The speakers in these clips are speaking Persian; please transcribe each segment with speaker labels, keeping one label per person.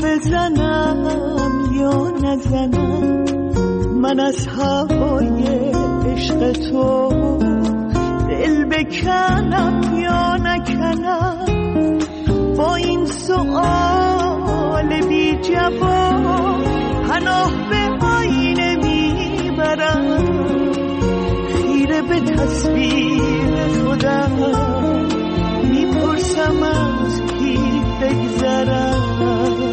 Speaker 1: بزنم یا نزنم، من از هوای عشق تو دل بکنم یا نکنم، با این سؤال بی جواب پناه به آینه میبرم، خیره به تصویر خودم میپرسم از کی بگذرم.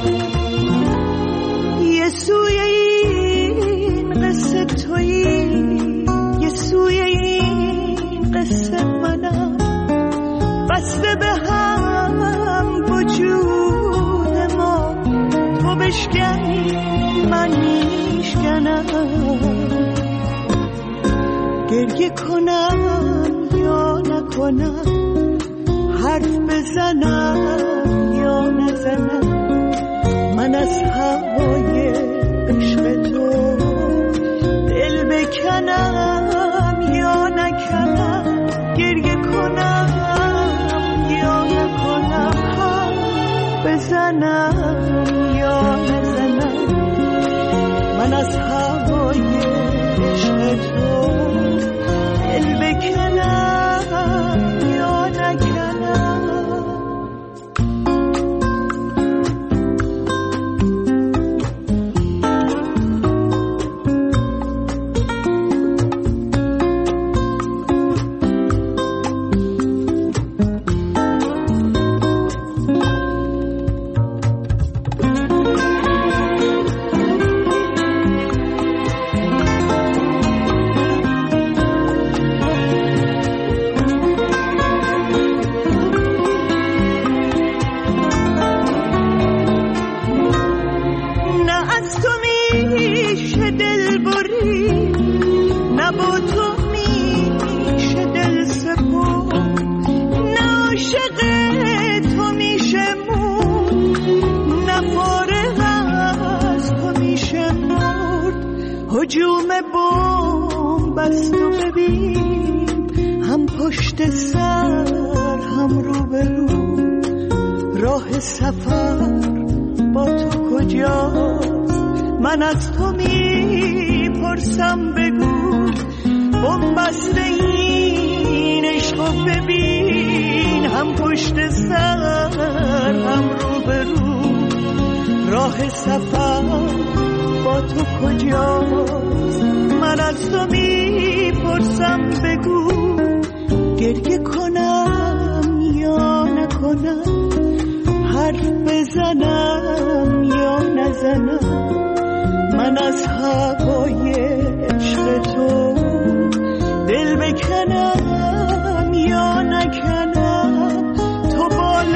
Speaker 1: یه سوی این قصه تویی، یه سوی این قصه منم، بسته به هم وجود ما، تو بشکنی من میشکنم، گریه کنم یا نکنم، حرف بزنم یا نزنم، من از هوای عشق تو دل بکنم یا نکنم، گریه کنم یا نکنم، حرف بزنم یا نزنم، من از هوای عشق تو دل بکنم یا نکنم. هجوم بمب است و ببین، هم پشت سر هم روبرو، راه سفر با تو کجاست، من از تو میپرسم بگو، بمب است این عشق و ببین، هم پشت سر هم روبرو، راه سفر با تو کجاست، من از تو میپرسم بگو، گریه کنم یا نکنم، حرف بزنم یا نزنم، من از هوای عشق تو دل بکنم یا نکنم، تو بال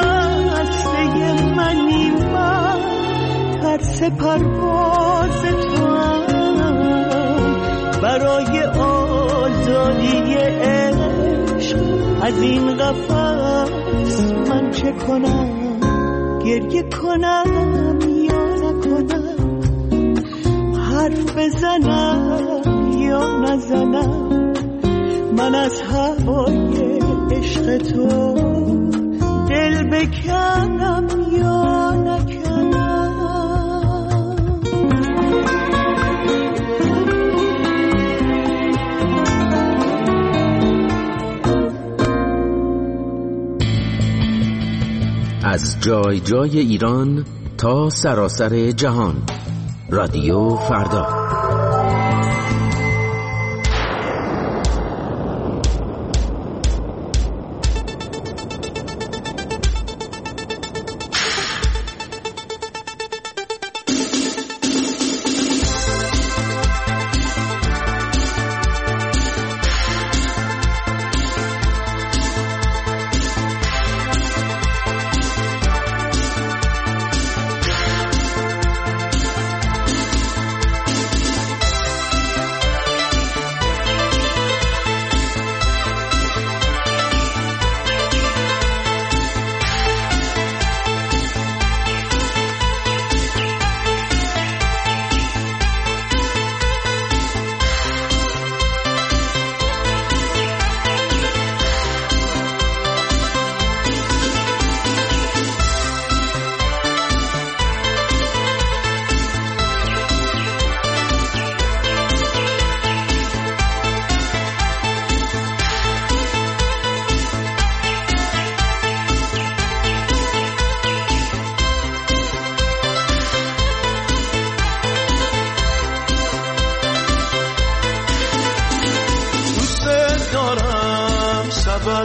Speaker 1: بسته منی، من ترس پرواز تو هم، برای آزادی عشق از این قفس من چه کنم، گریه کنم یا نکنم، حرف بزنم یا نزنم، من از هوای عشق تو دل بکنم یا نکنم.
Speaker 2: از جای جای ایران تا سراسر جهان، رادیو فردا.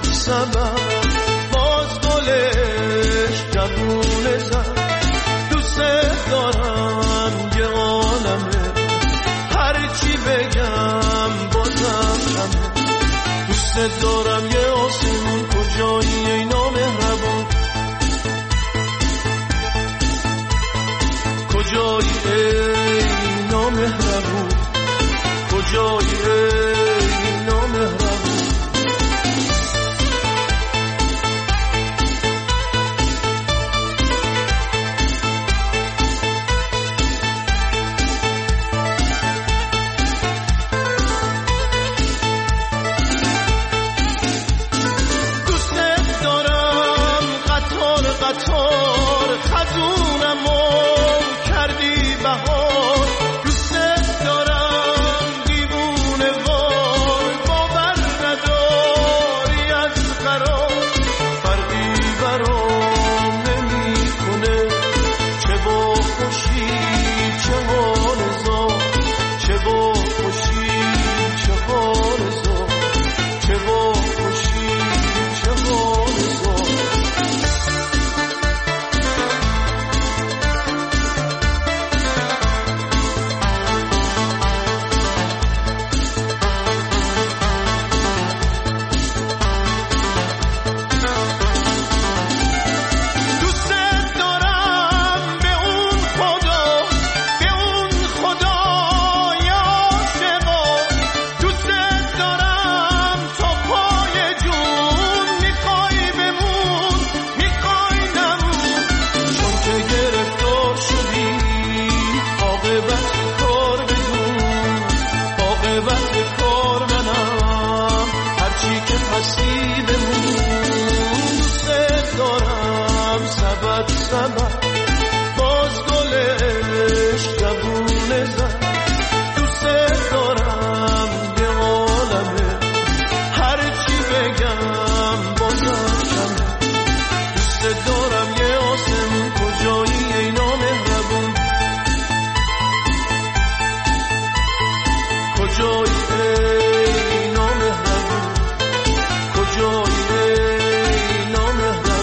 Speaker 1: سبد باز گلش جوونه زد. دوست دارم یه عالمه، هرچی بگم بازم کمه. دوست دارم یه آسمون، کجایی ای نامهربون؟ کجایی ای نامهربون؟ کجایی ای نامهربون؟ قطار خزونم و کردی بهار. دوست دارم دیوونه وار، باور نداری از قرار. فرقی برام نمی کنه، چه با خوشی چه حال زار. چه با خوشی چه حال زار. چه با خوشی چه حال زار. باز گلش جوونه زد. دوست دارم یه عالمه، هرچی بگم بازم کمه. دوست دارم یه آسمون، کجایی ای نامهربون؟ کجایی ای نامهربون؟ کجایی ای نامهربون؟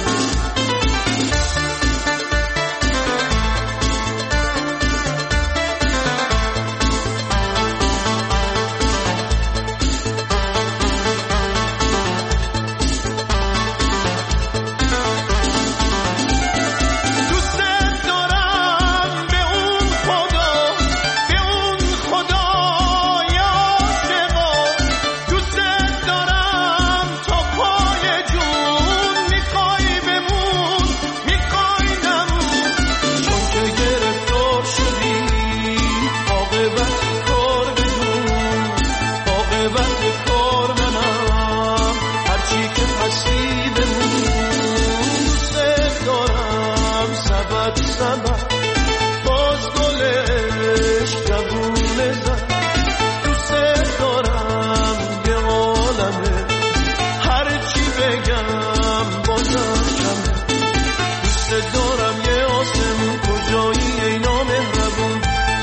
Speaker 1: باز گلش جوونه زد. دوست دارم یه عالمه، هرچی بگم بازم کمه. دوست دارم یه آسمون، کجایی ای نامهربون؟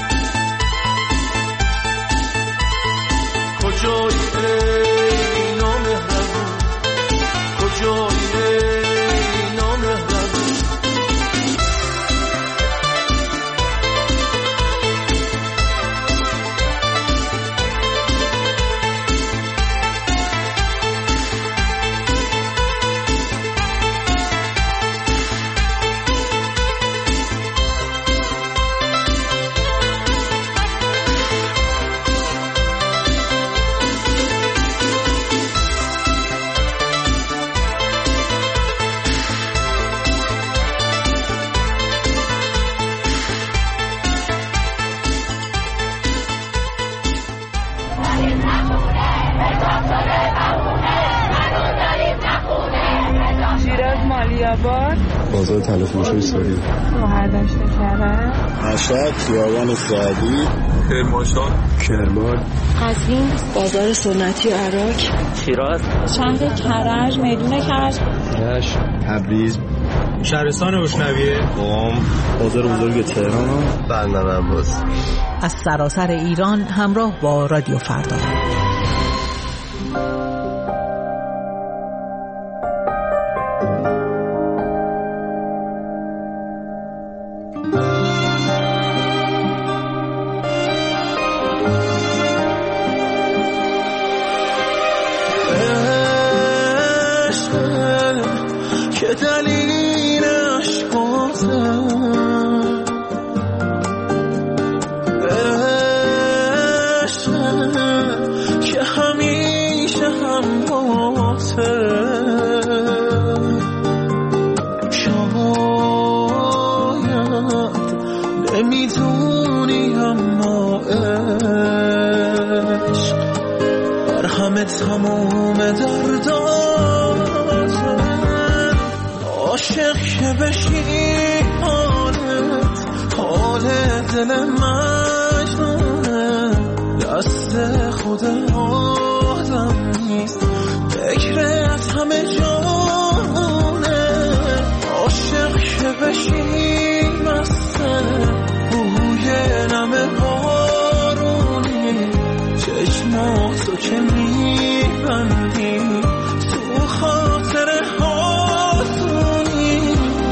Speaker 1: کجایی ای نامهربون؟ کجایی ای نامهربون؟
Speaker 3: بازار تلفروشی سوری،
Speaker 4: مهردشت کرد،
Speaker 3: مشهد، خیابان سعدی، کرمان،
Speaker 4: قزوین،
Speaker 5: بازار سنتی عراق،
Speaker 6: شیراز،
Speaker 4: شهر کرج، میدون کرج،
Speaker 3: رشت، تبریز،
Speaker 7: شهرستان روشنویه،
Speaker 3: قم، بازار بزرگ تهران،
Speaker 8: بندر عباس.
Speaker 9: از سراسر ایران همراه با رادیو فردا.
Speaker 1: که همیشه هم باته نمیدونی اما عشق بر همه تموم درداته عاشق که بشی حال دل مجنونه دست خود آدم نیست فکرت همه جانه عاشق که بشی بوی نم بارونی چشماتو که میبندی تو خاطر هاتونی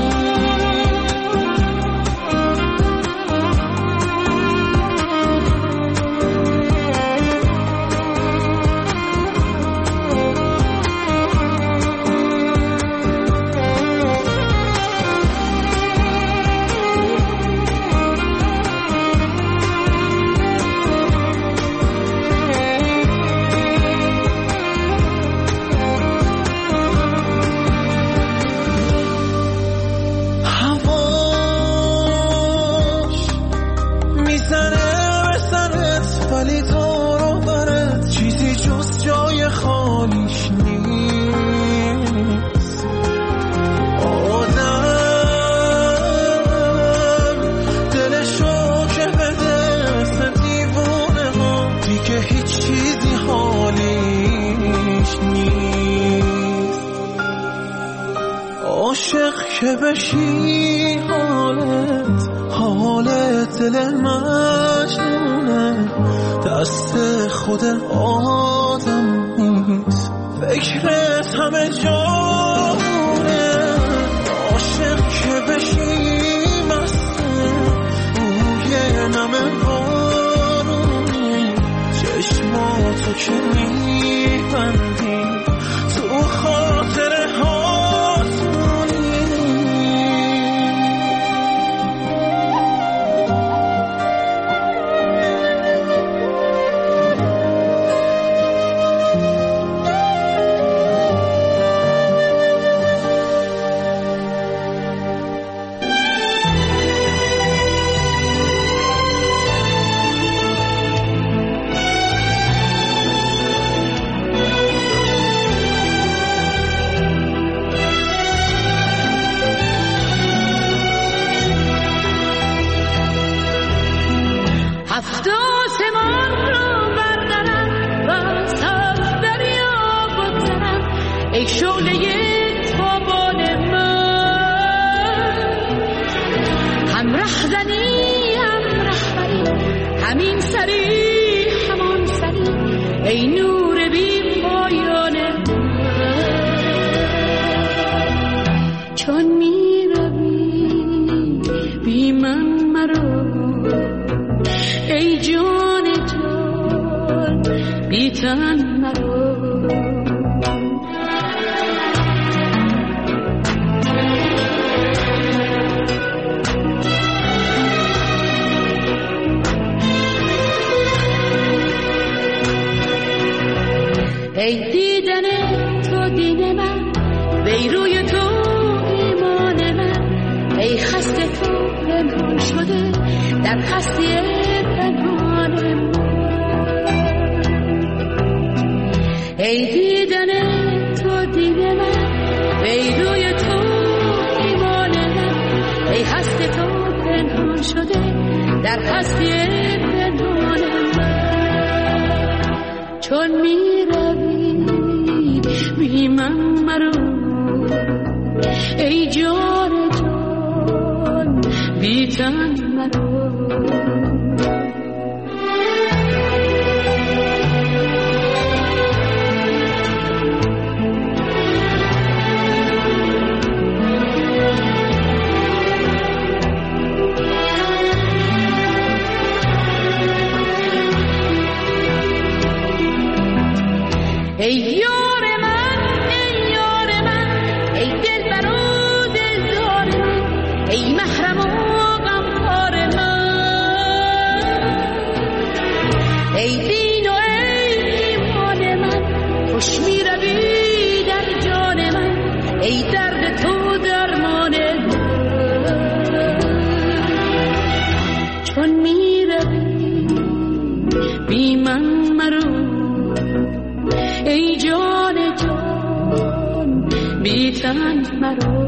Speaker 1: که بشی حالت دل مجنونه دست خود آدم نیست فکرت همه جانه عاشق که بشی مسته بوی نم بارونی چشماتو که میبندی تو خاطر
Speaker 6: ای شعله تابان من هم رهزنی هم رهبری همین سری همان سری ای نور بی پایان من چون می روی بی من مرو ای جان جان بی تن مرو ای دیدن تو دین من ای روی تو ایمان من ای خسته تو پنهان شده در هستی پنهان من ای دیدن تو دین من ای روی تو ایمان من ای خسته تو پنهان شده در هستی پنهان من چون می بی من مرو ای جان جان بی تن مرو ای یار من ای یار من ای دلبر و دلدار من ای محرم ای دین و ای ایمان من، خوش می روی در جان من، ای درد تو درمان من. چون می روی بی من مرو، ای جان جان بی تن مرو.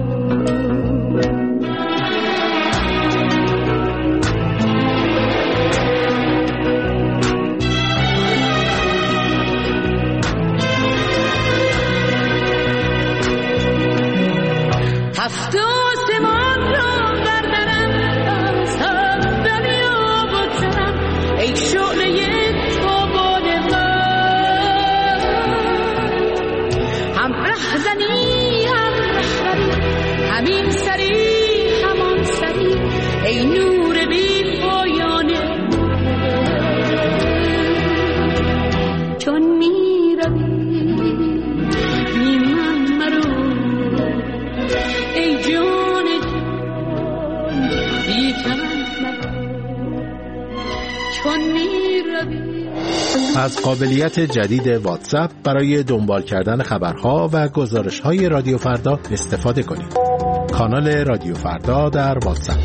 Speaker 6: هفت آسمان را بردارم، از هم دنیا بگذرم، ای شعله تابان من. هم ره زنی هم رهبری، همین سری همان سری، ای نور بی پایان من. چون می روی بی من مرو، ای جان جان بی تن مرو. چون می روی.
Speaker 8: از قابلیت جدید واتساپ برای دنبال کردن خبرها و گزارش‌های رادیو فردا استفاده کنید. کانال رادیو فردا در واتساپ.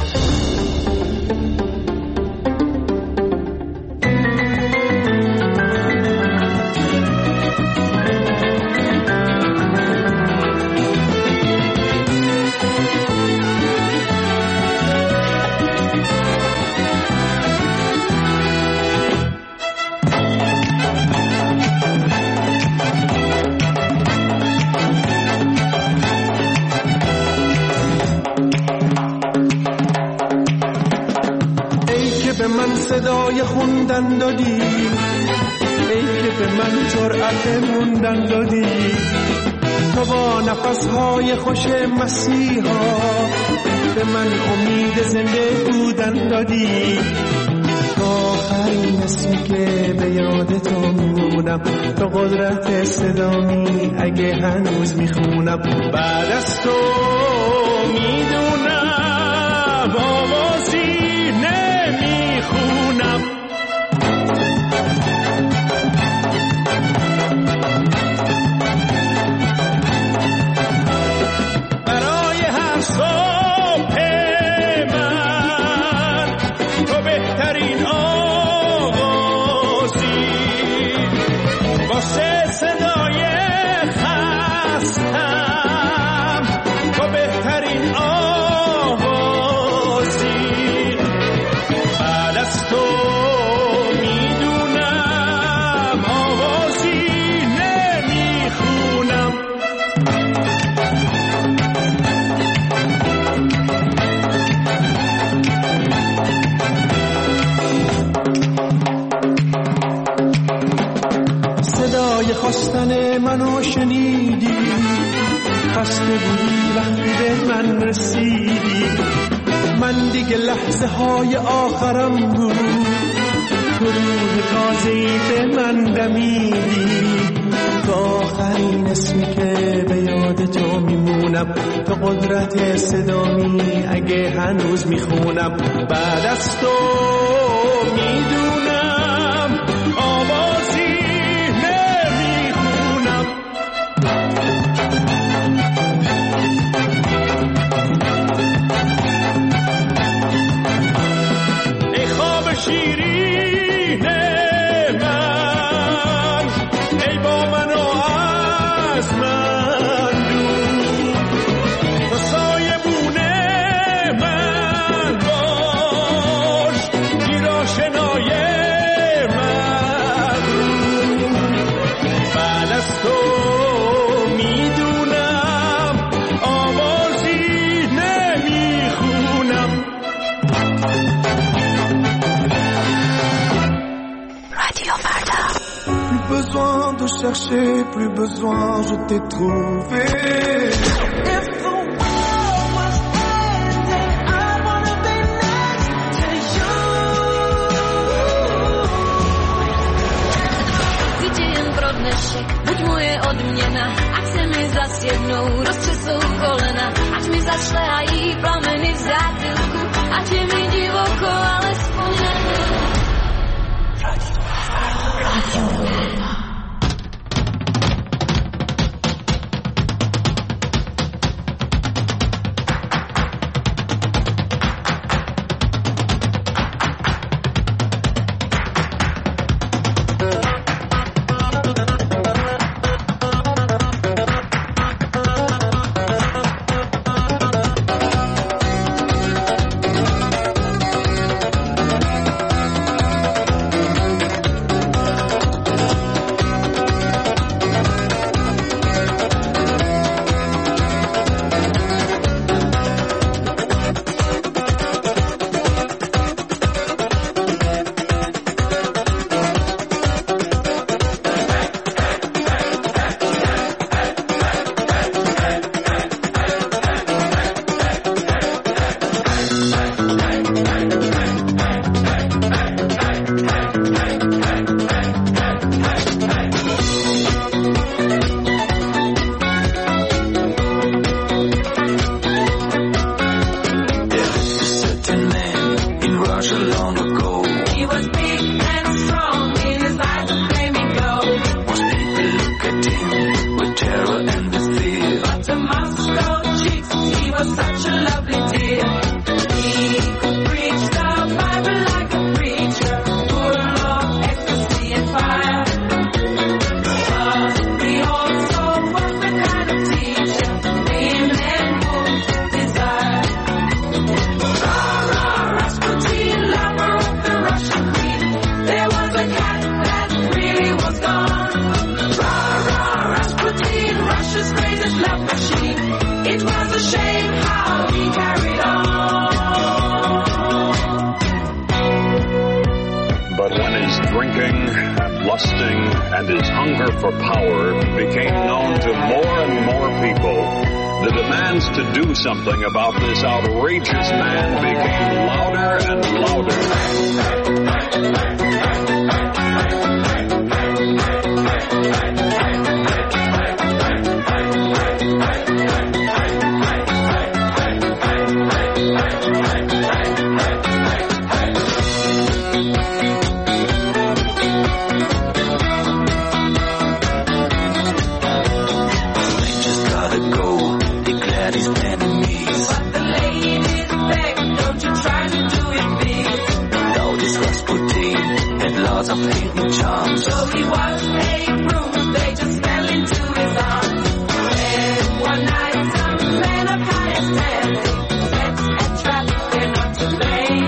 Speaker 1: صدای خوندن دادی، ای که به من جرأت موندن دادی، تو با نفسهای خوش مسیحا به من امید زنده بودن دادی. تو آخرین اسمی که به یاد تو میمونم، تو قدرت صدامی اگه هنوز میخونم. بعد از تو میدونم آوازی نمیخونم. برای هر صبح من تو بهترین آوازی، واسه صدای خستم تو بهترین آوازی. بعد از تو میدونم آوازی نمیخونم. صدای خواستن منو شنیدی، خسته بودی وقتی به من رسیدی. من دیگه لحظه های آخرم بود، تو روح تازه‌ای به من دمیدی. تو آخرین اسمی که به یاد تو میمونم، تو قدرت صدامی اگه هنوز میخونم. بعد از تو میدونم آوازی نمیخونم. ای خواب شیرین من، ای با من و از من دور، تو سایه بونه من باش، گیر آشنای من. بعد از تو میدونم آوازی نمیخونم.
Speaker 6: رادیو فردا.
Speaker 1: Plus besoin de chercher, plus besoin, je t'ai trouvé. If the world was ending, I wanna be next to you.
Speaker 6: Gdzie jen brodnešek, buď moje odměna, ať se mi zas jednou roztřesou kolena, ať mi zašlehají plameny v zátylku, ať je mi divoko, alespoň na. Radio Farda.
Speaker 10: king, lusting, and his hunger for power became known to more and more people, the demands to do something about this outrageous man became louder and louder.
Speaker 11: Of hidden charms. So he was a bruise, they just fell into his arms. And one night some men of higher standing set a trap, they're not to blame.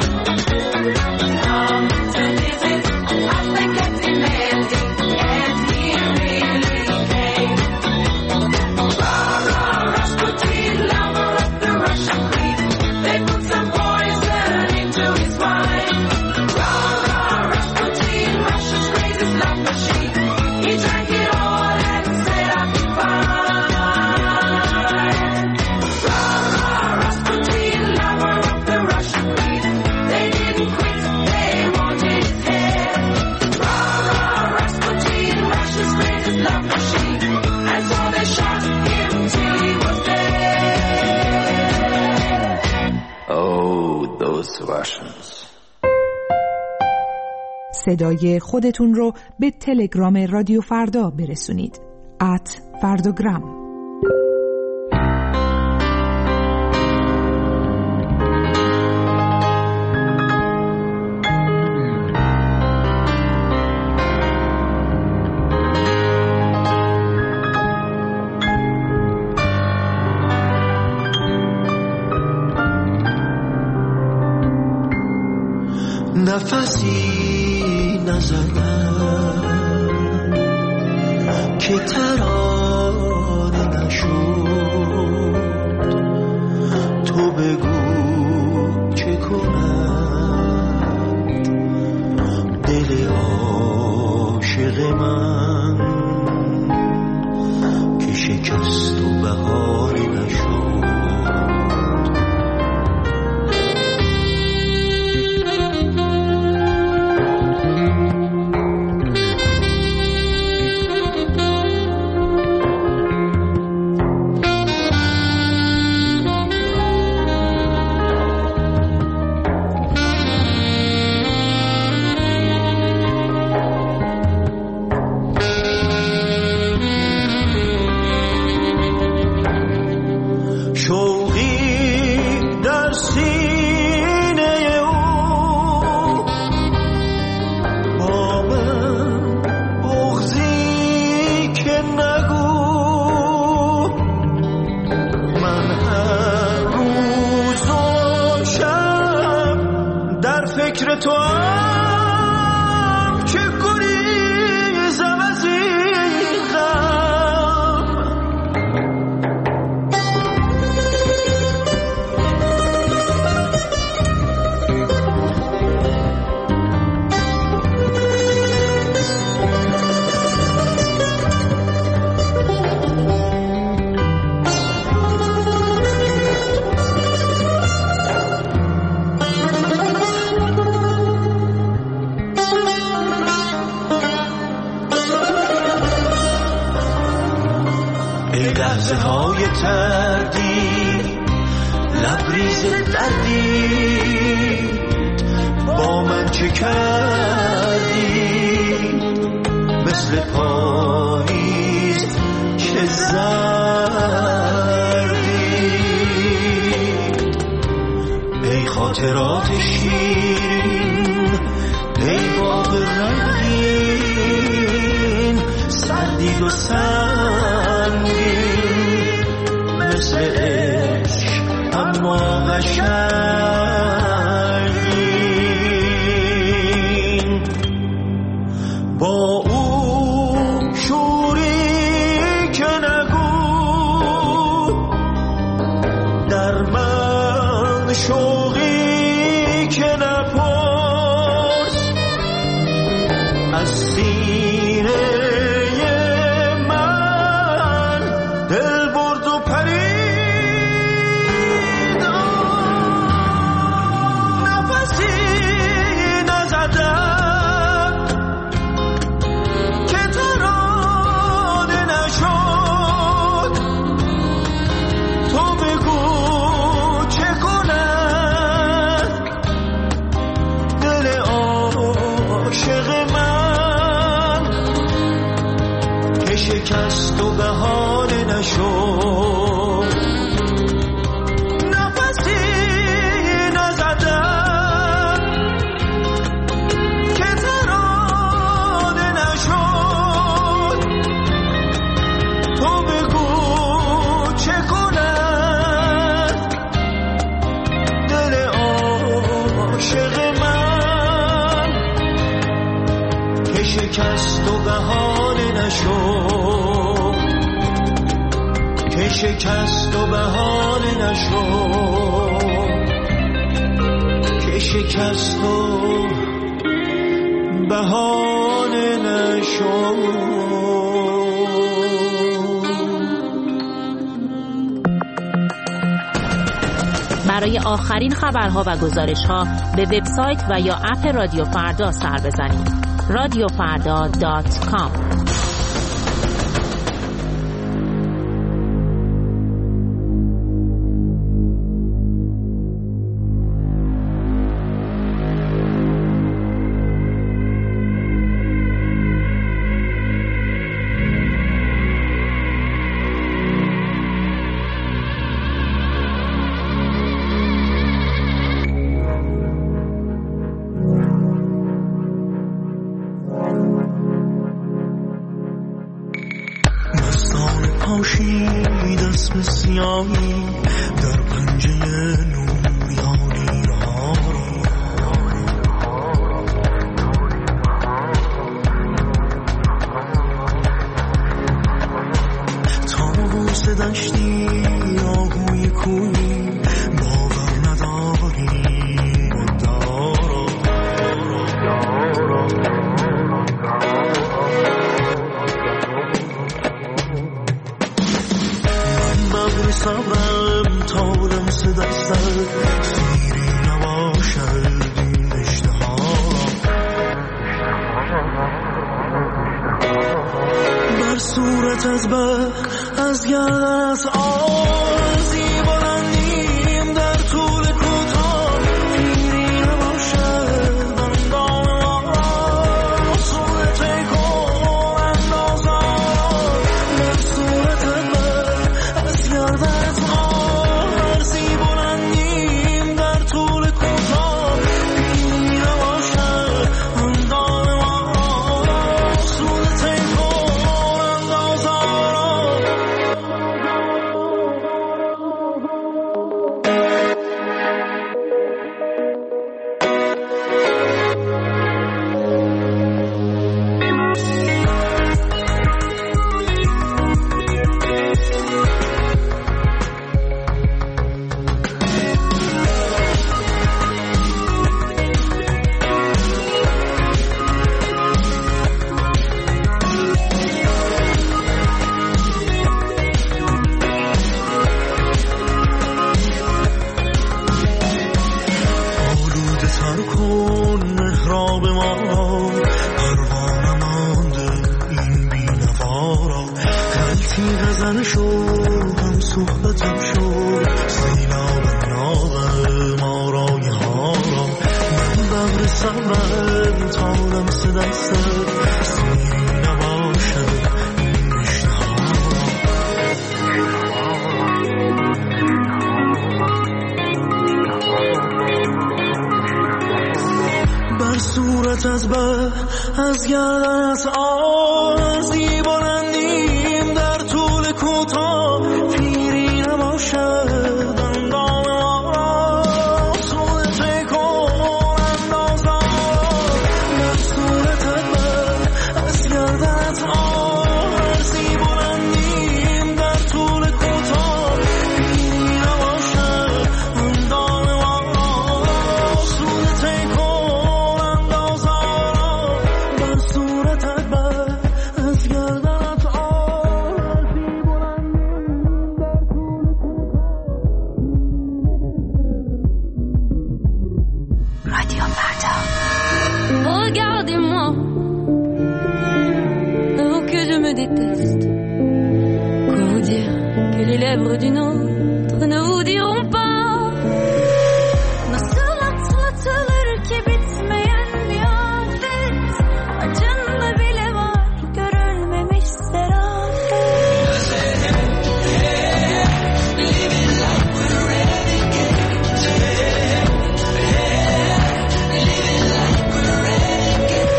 Speaker 11: To visit as they kept demanding, and he really came. Rah-rah, Rasputin, lover of the Russian queen. They put some poison into his wine. He drank it all and said I'd be fine. Rah-rah, Rasputin, lover of the Russian queen. They didn't quit, they wanted his head. Rah-rah, Rasputin, Russia's greatest love machine. And so they shot him till he was dead. Oh, those Russians.
Speaker 12: صدای خودتون رو به تلگرام رادیو فردا برسونید. @فرداگرام.
Speaker 1: نفسی نزدم که ترانه نشد، تو بگو چه کند دل عاشق من که شکست و بهانه نشد. فکر تو هم که گریزم از این غم. لحظه های تردید لبریز دردید با من چه کردی مثل پاییز که زردی ای خاطرات شیرین ای باغ رنگین سردید و مثل عشق اما قشنگین با او شوری که نگو در من شوقی که نپرس از سینه من دل برد و پرید نفسی نزدم که ترانه نشد تو بگو چه کنم دل عاشق من که شکست و بهانه نشد نفسی نزدم که ترانه نشد تو بگو چه کنم دل عاشق من که شکست و بهانه نشد که شکست و بهانه نشد که شکست و بهانه نشد.
Speaker 13: برای آخرین خبرها و گزارش‌ها به وبسایت و یا اپ رادیو فردا سر بزنید. radiofarda.com.
Speaker 1: پاشید اسم سیاهی در پنجه نوریانی ها طاووس دشتی آهوی کوی باور نداری صبرم تا لمس دستت سیری نباشد این اشتها بر صورتت بر از گردنت آرزی بلندیم در طول کوتاه پیری نباشد اندام ما صورت کن اندازم بر صورتت بر از گردنت آرزی بلندیم در طول کوتاه پیری نباشد اندام ما صورت کن اندازم از گردنت آرزی بلندیم در طول کوتاه پیری نباشد اندام ما صورت کن اندازم در صورتت بر از گردنت آرزی بلندیم در طول کوتاه پیری نباشد اندام ما صورت کن اندازم صورت
Speaker 6: رادیو فردا.
Speaker 11: Regardez-moi, oh que je me déteste. Quoi vous dire que les lèvres d'une autre ne vous diront pas. Nasıl atlatılır ki bitmeyen bir afet. Acında bile var görülmemiş serafet. Living like we're renegades. Living like we're renegades.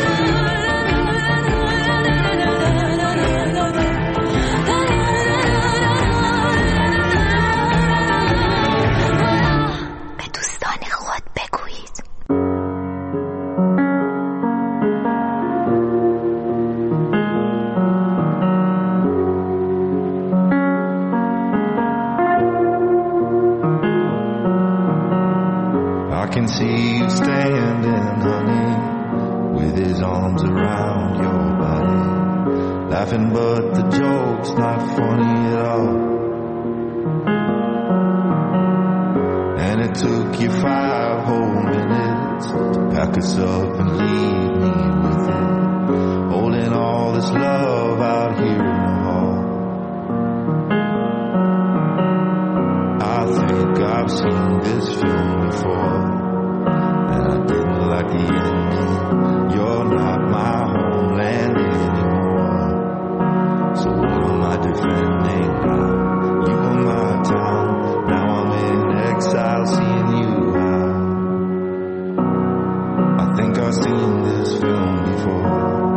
Speaker 6: به دوستان خود بگویید.
Speaker 14: I can see you standing, honey, with his arms around your body, laughing but the joke's not funny at all. And it took you 5 whole minutes to pack us up and leave me with it, holding all this love out here in the hall. I think I've seen this film before, and I didn't like the ending. You're not my homeland anymore, so what am I defending now? You were my town, now I'm in exile seeing you out. I think I've seen this film before.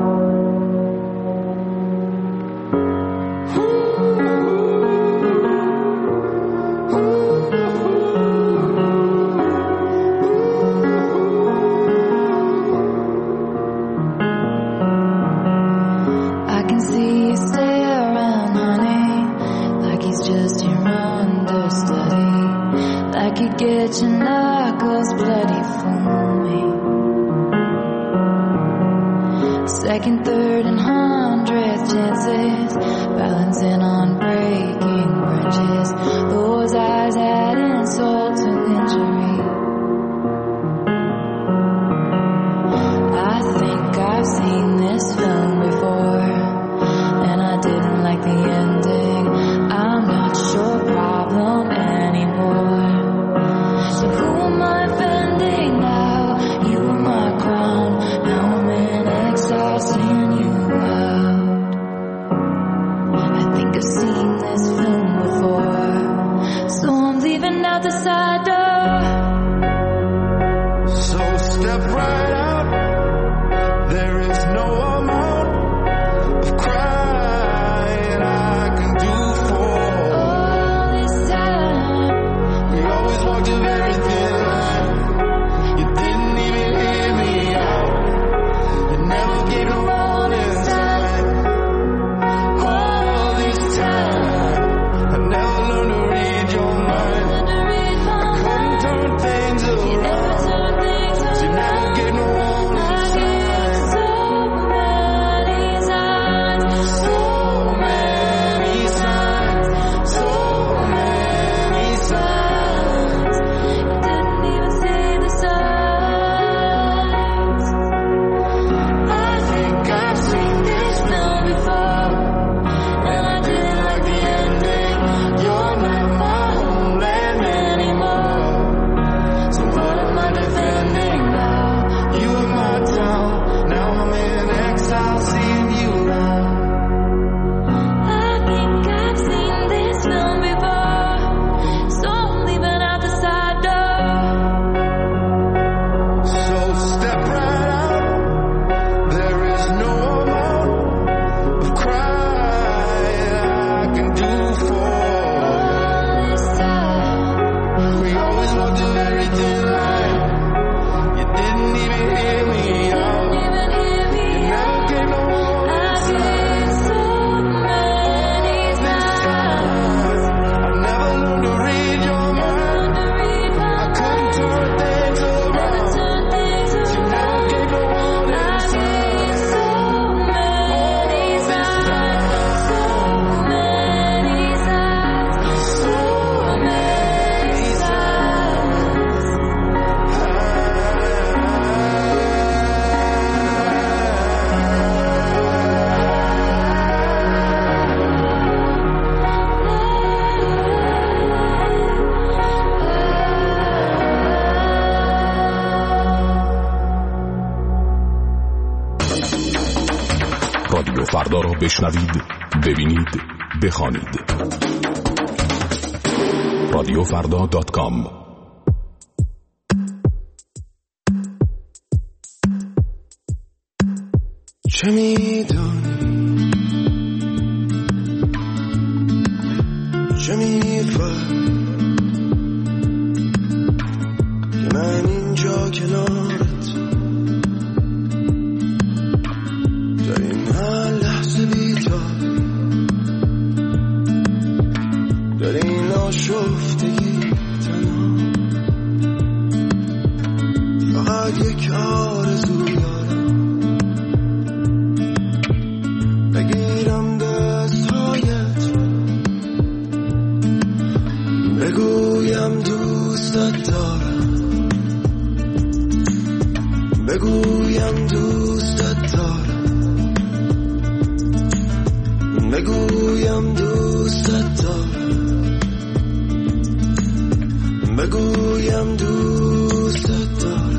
Speaker 11: I can see you stare around, honey, like he's just your understudy, like he'd get your knuckles bloody for me. Second, third, and 100th chances, balancing on breaking bridges. Those eyes had insult to injury. I think I've seen this film before, and I didn't like the ending. I'm not your problem anymore. So who am I offending now? You were my crown, now I'm in exile seeing you out. I think I've seen this film before, so I'm leaving out the side door.
Speaker 14: So step right out. There is no amount of crying I can do for
Speaker 11: All this time,
Speaker 14: we always walked of everything right. You didn't even hear me out. You never gave a warning sign. All this time, I never learned to read your mind. Couldn't turn things around. You never gave no
Speaker 15: رادیو فردا را بشنوید، ببینید، بخوانید. رادیوفردا.com.
Speaker 1: چه میدانی، چه میفهمی که من اینجا کنارت داریم هر لحظه بی‌تاب، داریم آشفتگی تنها، فقط یک آرزو بگیرم دستهایت، بگویم دوستت دارم، بگویم دوستت دارم، بگویم دوستت دارم، بگویم دوستت دارم.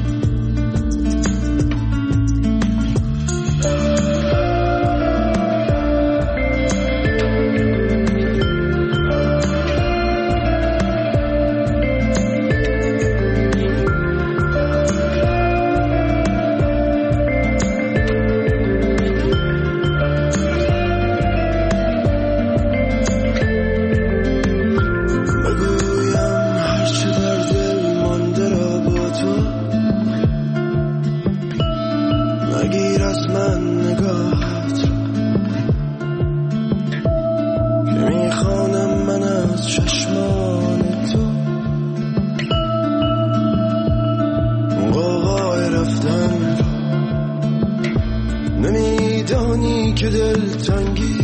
Speaker 1: نمیدانی که دلتنگی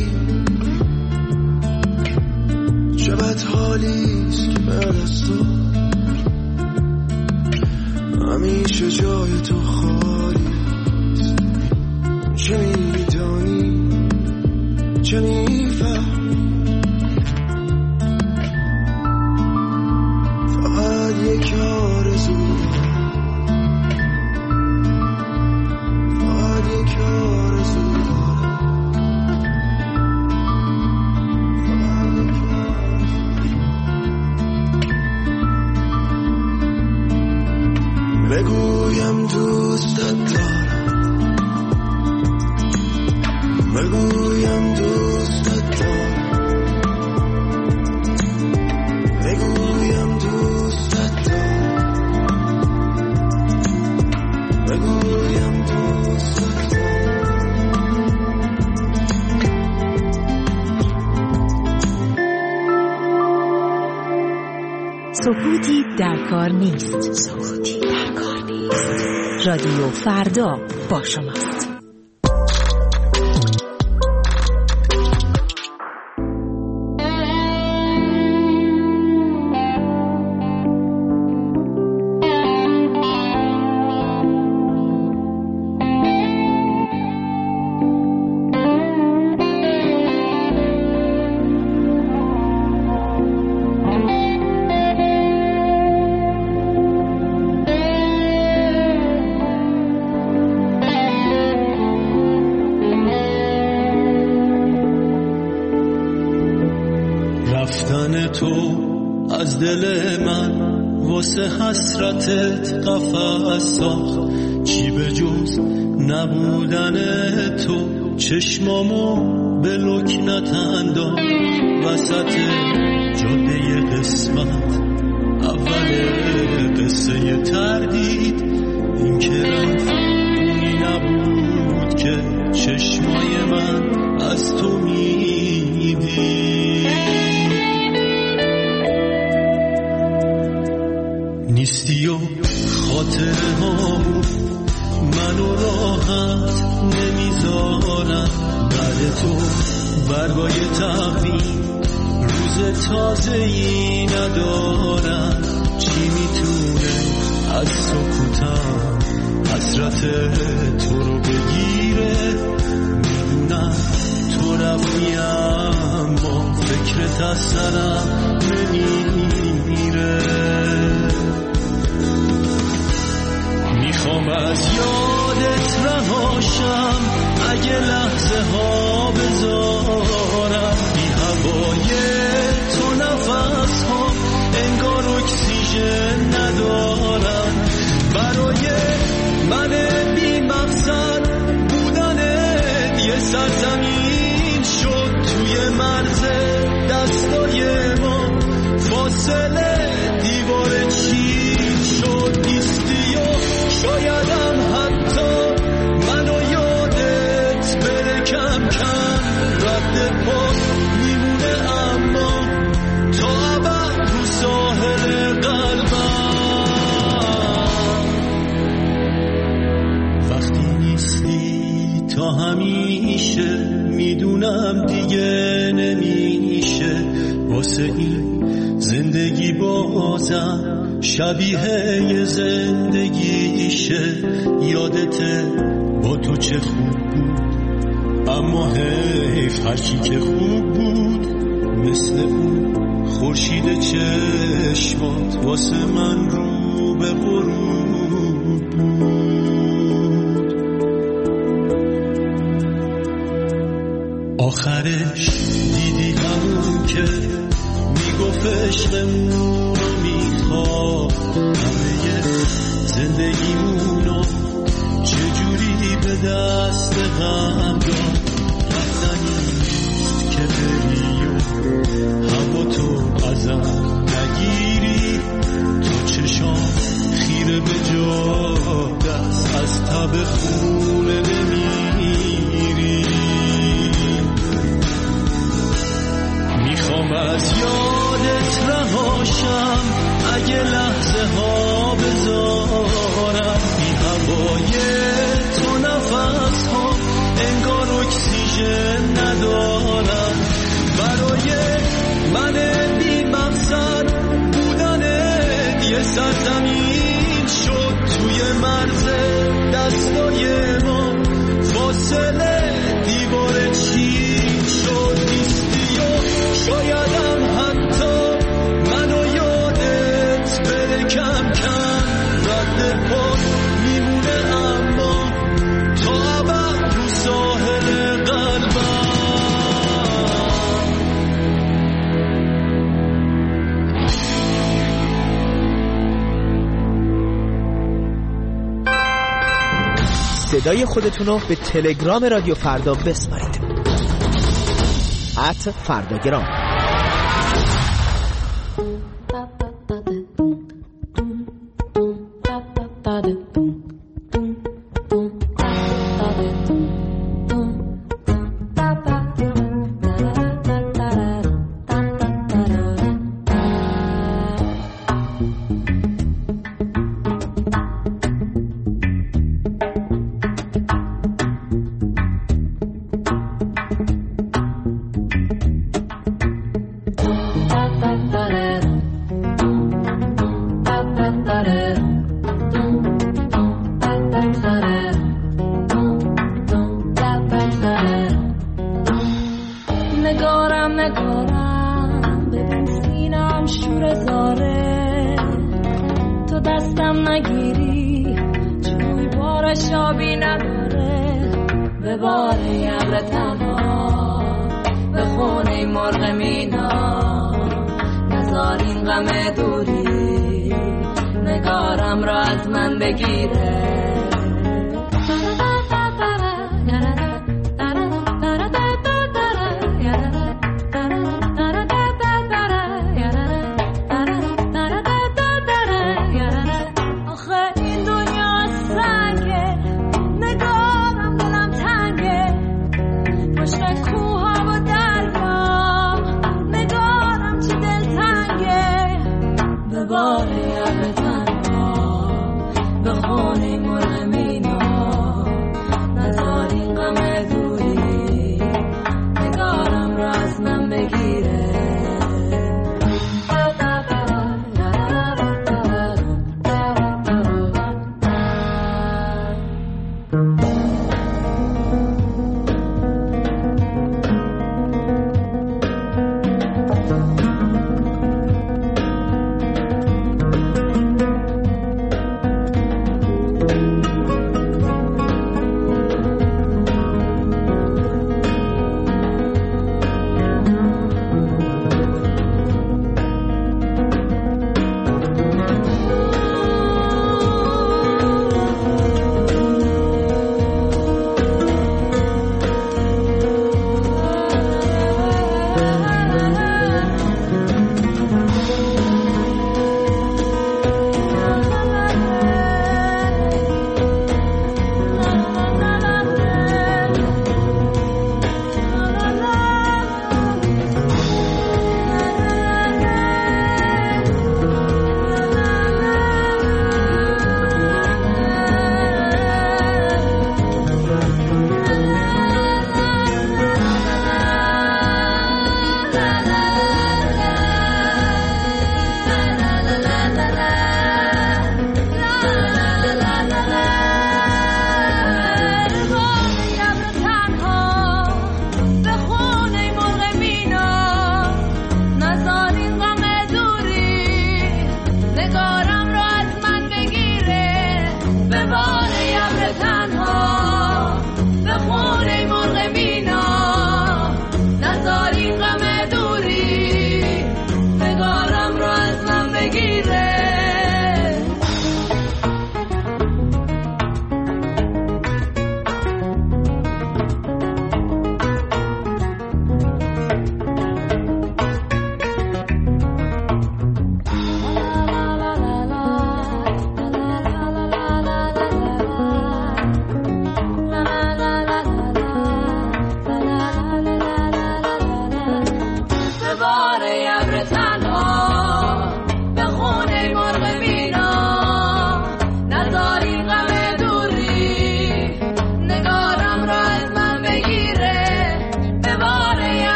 Speaker 1: چه بد حالیست که بعد از تو همیشه جای تو خالیست. چه میدانی، چه میفهمی، فقط یک آرزو، بگویم دوستت دارم، بگویم دوستت دارم، بگویم دوستت دارم، بگویم دوستت دارم.
Speaker 9: سکوتی در کار نیست، سکوتی در کار نیست. رادیو فردا با شماست.
Speaker 1: از دل من واسه حسرتت قفس ساخت، چی به جز نبودن تو چشمامو به لکنت انداخت. وسط جاده قسمت اول قصه تردید، این که رفت اونی نبود که چشمای من از تو میدید. نیستی و خاطره هامون منو راحت نمیذارم، بعد تو برگای تقویم روز تازه‌ای ندارم. چی میتونه از سکوتم حسرت تو رو بگیره؟ میدونم تو رفتی اما فکرت از سرم نمیره. میخوام از یادت رهاشم، اگه لحظه ها بذارم بی هوای تو نفس ها انگار اکسیژن ندارم. برای من بی مقصد بودنت یه سرزمین شد توی مرز دستای ما. فاصله دیوار چین شد نیستی و شایدم حتی منو یادت بره کم کم. رد پا میمونه اما تا ابد رو ساحل قلبم. وقتی نیستی تا همیشه میدونم دیگه نمیشه واسه این زندگی بازم شبیه یه زندگیشه. یادته با تو چه خوب بود اما حیف هرچی که خوب بود مثل اون خورشید چشمات واسه من رو به غروب بود. آخرش دیدی همون که میگفت عشقمون رو میخواد همه زندگیمونو چجوری به دست غم داد. رفتنی نیست که بری و هوا تو ازم نگیری. تو چشام خیره به جا دست از تب خونه نمیری. میخوام از یادت رهاشم اگه لحظه ها بذارم بی هوای تو نفس ها انگار اکسیژن ندارم. برای من بی مقصد بودنت یه سرزمین شد توی مرز دستای ما. فاصله دیوار چین شد نیستی و شایدم حتی منو یادت بره کم کم. رد پا میمونه اما تا ابد رو ساحل قلبم.
Speaker 16: صدای خودتونو به تلگرام رادیو فردا بسپارید. @فرداگرام.
Speaker 6: نگارم ببین سینم شور زاره. تو دستم نگیری جوی بارش آبی نداره. به بار یبر تنها به خونه مرغ مینا نزار این غم دوری نگارم را از من بگیره.
Speaker 17: بار یبر تنها به خونه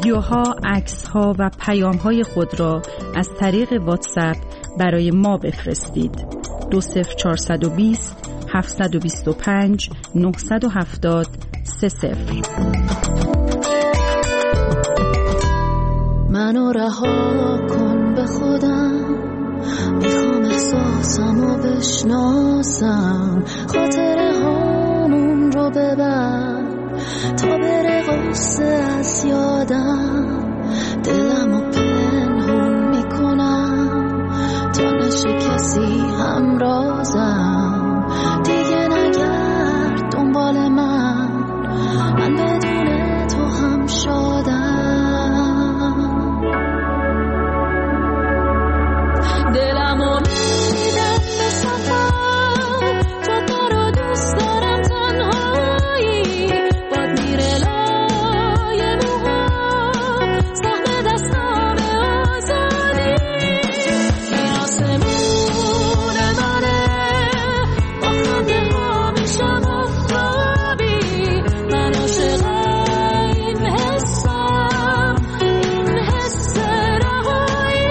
Speaker 17: ویدیوها، عکس‌ها و پیام‌های خود را از طریق واتساپ برای ما بفرستید. 20420 725 970 30.
Speaker 6: منو رها کن به خودم، میخوام احساسمو بشناسم، خاطره هامون رو ببر تا بره غصه از یادم، دلمو پنهون میکنم تا نشه کسی همرازم، دیگه نگرد دنبال من بدون تو هم شادم. دلمو میدم به سفر، جاده رو دوست دارم تنهایی، باد میره لای موهام، سهم دستام آزادی، این آسمون منه، با خنده ها میشم آفتابی، من عاشق این حسم، این حس رهایی.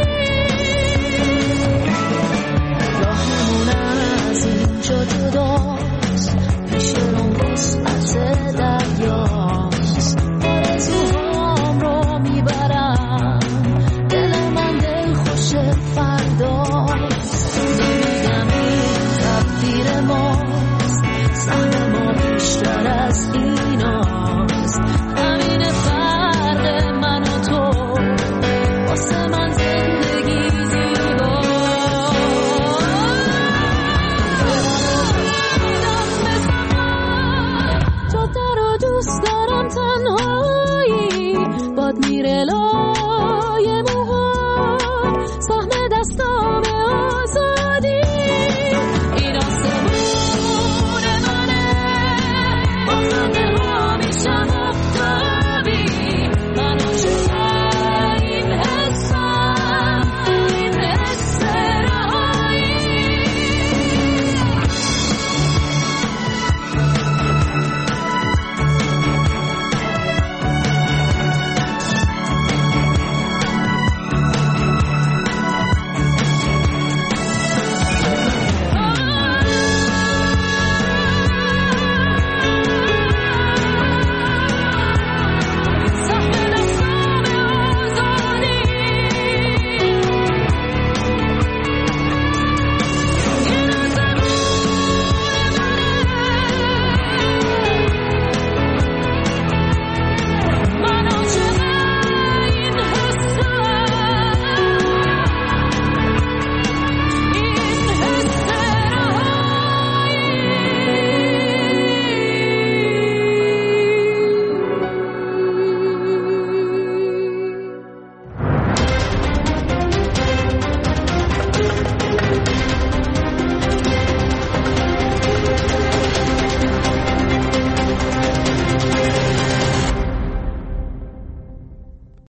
Speaker 6: راهمون از اینجا جداست، پیش رو وسعت دریاست، آرزوهام رو میبرم، دل من دل خوش فرداست، نمیگم این تقدیر ماست، سهم ما بیشتر از ایناست، همین فرق من و تو، واسه من زندگی زیباست. جاده رو دوست دارم تنهایی، باد میره لای موهام، سهم دستام آزادی،